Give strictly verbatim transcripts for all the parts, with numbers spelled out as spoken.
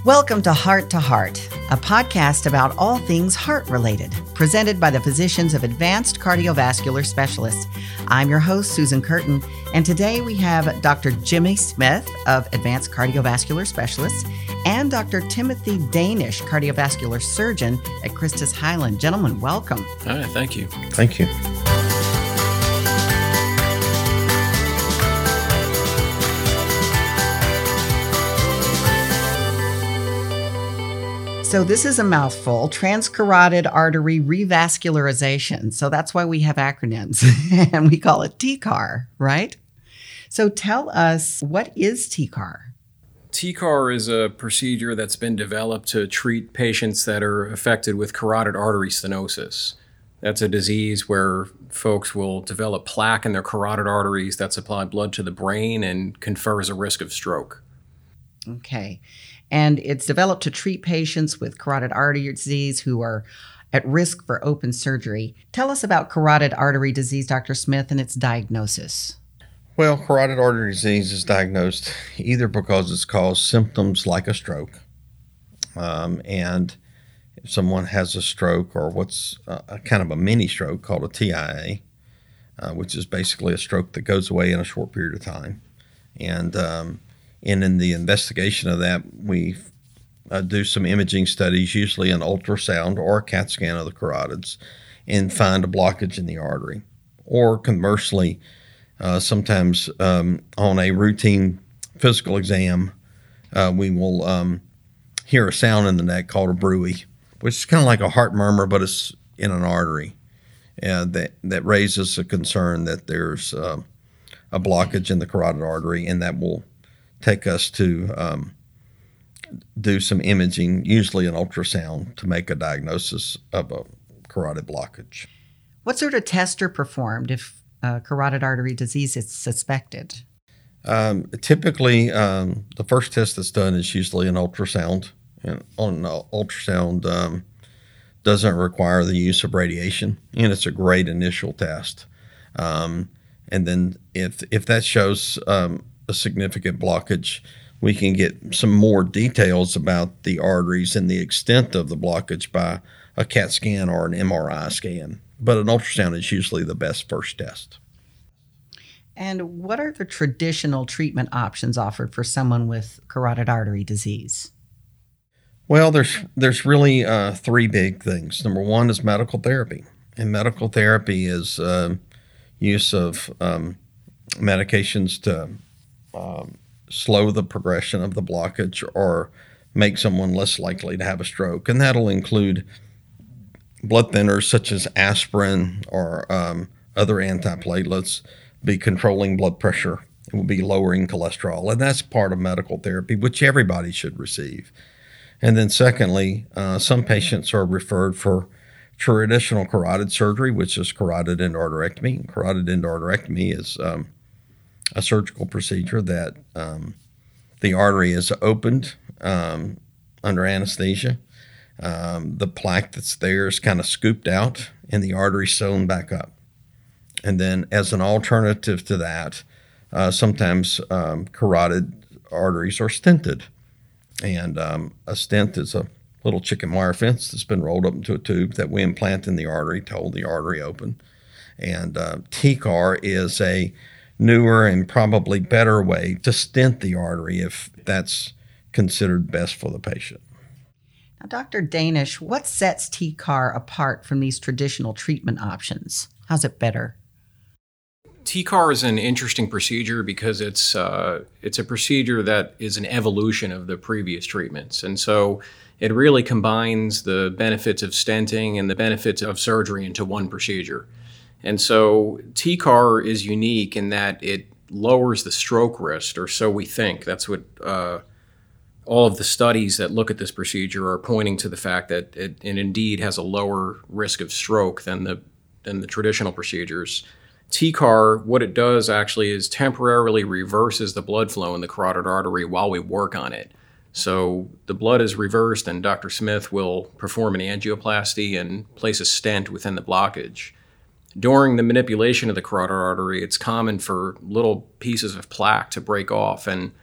Welcome to Heart to Heart, a podcast about all things heart-related, presented by the physicians of Advanced Cardiovascular Specialists. I'm your host, Susan Curtin, and today we have Doctor Jimmy Smith of Advanced Cardiovascular Specialists and Doctor Timothy Danish, cardiovascular surgeon at Christus Highland. Gentlemen, welcome. All right, thank you. Thank you. So this is a mouthful, transcarotid artery revascularization. So that's why we have acronyms, and we call it T C A R, right? So tell us, what is T C A R? T C A R is a procedure that's been developed to treat patients that are affected with carotid artery stenosis. That's a disease where folks will develop plaque in their carotid arteries that supply blood to the brain and confers a risk of stroke. Okay. And it's developed to treat patients with carotid artery disease who are at risk for open surgery. Tell us about carotid artery disease, Doctor Smith, and its diagnosis. Well, carotid artery disease is diagnosed either because it's caused symptoms like a stroke, um, and if someone has a stroke or what's a, a kind of a mini stroke called a T I A, uh, which is basically a stroke that goes away in a short period of time. And um, And in the investigation of that, we uh, do some imaging studies, usually an ultrasound or a CAT scan of the carotids, and find a blockage in the artery. Or conversely, uh, sometimes um, on a routine physical exam, uh, we will um, hear a sound in the neck called a bruit, which is kind of like a heart murmur, but it's in an artery. Uh, that, that raises a concern that there's uh, a blockage in the carotid artery, and that will take us to um, do some imaging, usually an ultrasound, to make a diagnosis of a carotid blockage. What sort of tests are performed if uh, carotid artery disease is suspected? Um, typically, um, the first test that's done is usually an ultrasound. And on an ultrasound, um, doesn't require the use of radiation, and it's a great initial test. Um, and then if if that shows um, a significant blockage, we can get some more details about the arteries and the extent of the blockage by a CAT scan or an M R I scan. But an ultrasound is usually the best first test. And what are the traditional treatment options offered for someone with carotid artery disease? Well, there's there's really uh, three big things. Number one is medical therapy. And medical therapy is uh, use of um, medications to Um, slow the progression of the blockage or make someone less likely to have a stroke. And that'll include blood thinners such as aspirin or um, other antiplatelets, be controlling blood pressure. It will be lowering cholesterol. And that's part of medical therapy, which everybody should receive. And then secondly, uh, some patients are referred for traditional carotid surgery, which is carotid endarterectomy. Carotid endarterectomy is um, a surgical procedure that um, the artery is opened um, under anesthesia. Um, the plaque that's there is kind of scooped out and the artery sewn back up. And then as an alternative to that, uh, sometimes um, carotid arteries are stented. And um, a stent is a little chicken wire fence that's been rolled up into a tube that we implant in the artery to hold the artery open. And uh, T C A R is a newer and probably better way to stent the artery if that's considered best for the patient. Now, Doctor Danish, what sets T C A R apart from these traditional treatment options? How's it better? T C A R is an interesting procedure because it's uh, it's a procedure that is an evolution of the previous treatments. And so it really combines the benefits of stenting and the benefits of surgery into one procedure. And so T C A R is unique in that it lowers the stroke risk, or so we think. That's what uh, all of the studies that look at this procedure are pointing to, the fact that it, it indeed has a lower risk of stroke than the than the traditional procedures. T C A R, what it does actually is temporarily reverses the blood flow in the carotid artery while we work on it. So the blood is reversed, and Doctor Smith will perform an angioplasty and place a stent within the blockage. During the manipulation of the carotid artery, it's common for little pieces of plaque to break off, and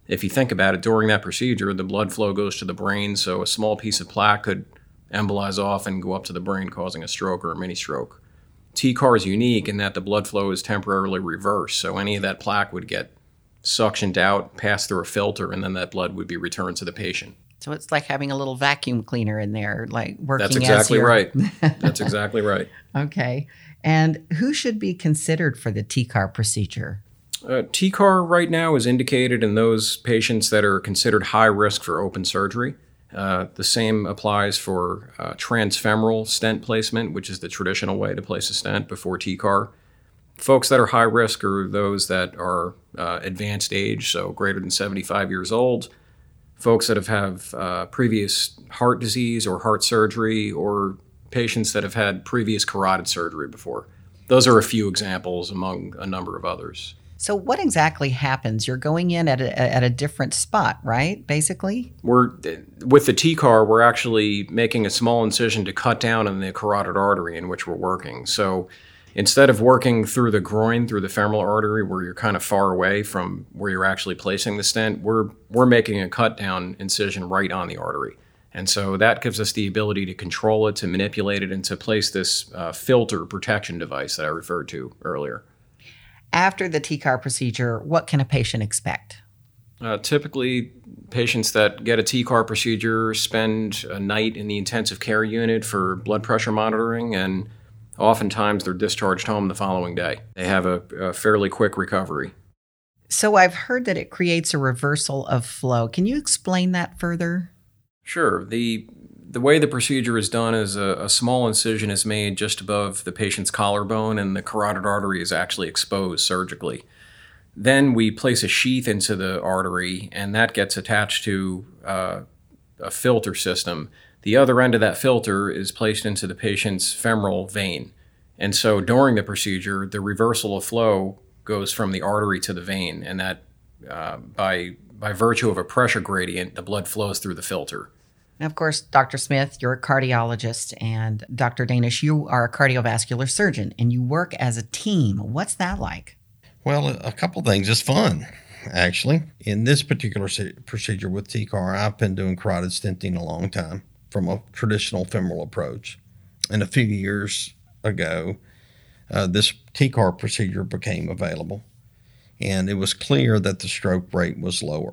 if you think about it, during that procedure, the blood flow goes to the brain, so a small piece of plaque could embolize off and go up to the brain, causing a stroke or a mini stroke. T CAR is unique in that the blood flow is temporarily reversed, so any of that plaque would get suctioned out, pass through a filter, and then that blood would be returned to the patient. So it's like having a little vacuum cleaner in there, like working That's exactly as your... right. That's exactly right. Okay. And who should be considered for the T CAR procedure? Uh, T CAR right now is indicated in those patients that are considered high risk for open surgery. Uh, the same applies for uh, transfemoral stent placement, which is the traditional way to place a stent before T CAR. Folks that are high risk are those that are uh, advanced age, so greater than seventy-five years old, folks that have have uh, previous heart disease or heart surgery, or patients that have had previous carotid surgery before. Those are a few examples among a number of others. So what exactly happens? You're going in at a, at a different spot, right, basically? We're with the T CAR, we're actually making a small incision to cut down on the carotid artery in which we're working. So instead of working through the groin, through the femoral artery, where you're kind of far away from where you're actually placing the stent, we're we're making a cut down incision right on the artery. And so that gives us the ability to control it, to manipulate it, and to place this uh, filter protection device that I referred to earlier. After the T CAR procedure, what can a patient expect? Uh, typically, patients that get a T CAR procedure spend a night in the intensive care unit for blood pressure monitoring, and oftentimes they're discharged home the following day. They have a, a fairly quick recovery. So I've heard that it creates a reversal of flow. Can you explain that further? Sure. The the way the procedure is done is a, a small incision is made just above the patient's collarbone, and the carotid artery is actually exposed surgically. Then we place a sheath into the artery, and that gets attached to uh, a filter system. The other end of that filter is placed into the patient's femoral vein. And so during the procedure, the reversal of flow goes from the artery to the vein, and that uh, by by virtue of a pressure gradient, the blood flows through the filter. And of course, Doctor Smith, you're a cardiologist, and Doctor Danish, you are a cardiovascular surgeon, and you work as a team. What's that like? Well, a couple things. It's fun, actually. In this particular procedure with T CAR, I've been doing carotid stenting a long time from a traditional femoral approach. And a few years ago, uh, this T CAR procedure became available, and it was clear that the stroke rate was lower.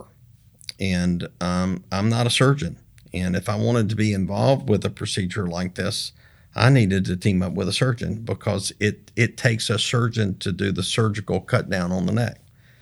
And um, I'm not a surgeon. And if I wanted to be involved with a procedure like this, I needed to team up with a surgeon, because it, it takes a surgeon to do the surgical cut down on the neck.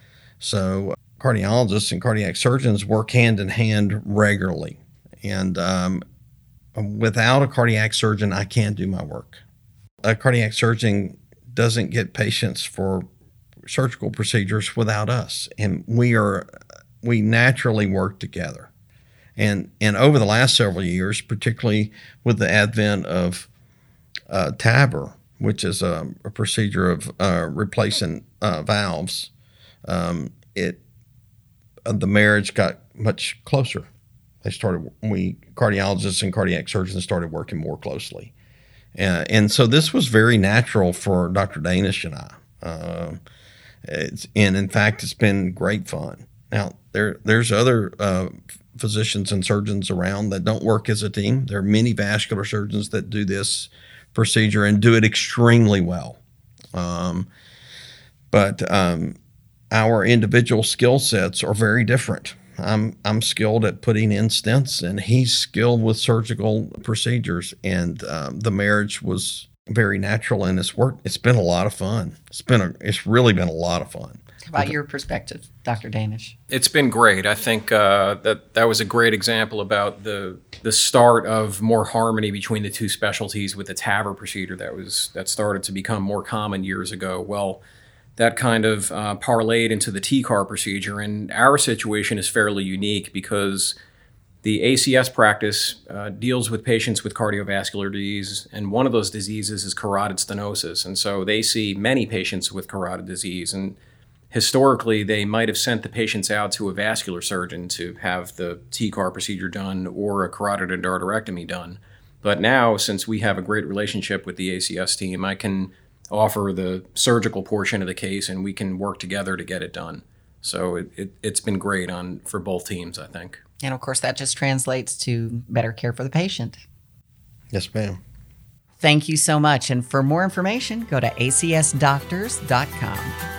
So cardiologists and cardiac surgeons work hand in hand regularly. And um, without a cardiac surgeon, I can't do my work. A cardiac surgeon doesn't get patients for surgical procedures without us. And we are we naturally work together. And and over the last several years, particularly with the advent of uh, T A V R, which is a, a procedure of uh, replacing uh, valves, um, it uh, the marriage got much closer. They started we cardiologists and cardiac surgeons started working more closely, uh, and so this was very natural for Doctor Danish and I. Uh, it's, and in fact, it's been great fun. Now there there's other uh, physicians and surgeons around that don't work as a team. There are many vascular surgeons that do this procedure and do it extremely well. Um, but um, our individual skill sets are very different. I'm I'm skilled at putting in stents, and he's skilled with surgical procedures. And um, the marriage was very natural, and it's worked. It's been a lot of fun. It's been a, it's really been a lot of fun. How about your perspective, Doctor Danish? It's been great. I think uh, that that was a great example about the the start of more harmony between the two specialties with the T A V R procedure that was that started to become more common years ago. Well, that kind of uh, parlayed into the T CAR procedure, and our situation is fairly unique because the A C S practice uh, deals with patients with cardiovascular disease, and one of those diseases is carotid stenosis, and so they see many patients with carotid disease, and historically, they might have sent the patients out to a vascular surgeon to have the T CAR procedure done or a carotid endarterectomy done. But now, since we have a great relationship with the A C S team, I can offer the surgical portion of the case, and we can work together to get it done. So it, it, it's been great on for both teams, I think. And of course, that just translates to better care for the patient. Yes, ma'am. Thank you so much. And for more information, go to a c s doctors dot com.